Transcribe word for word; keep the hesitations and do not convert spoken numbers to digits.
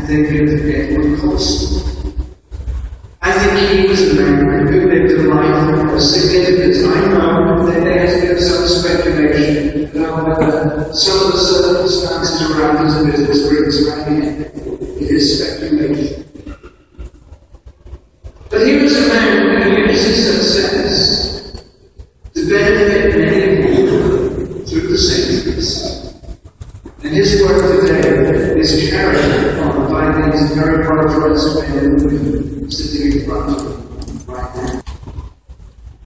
think of Edward Colston. I think he was a man who lived a life of significance. I know that there has been some speculation about whether some of the circumstances around his business brings around him. It is speculation. But he was a man who used his success to benefit many people through the centuries. And his work today is carried on by these very prosperous men and women sitting in front of him.